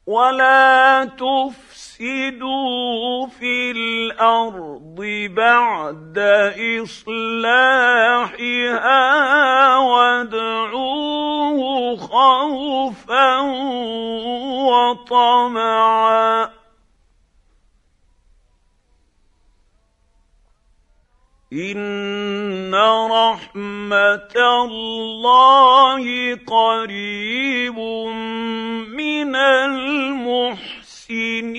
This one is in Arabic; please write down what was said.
ولا تفسدوا في الأرض بعد إصلاحها وادعوه خوفا وطمعا إن رحمة الله قريب من المحسنين.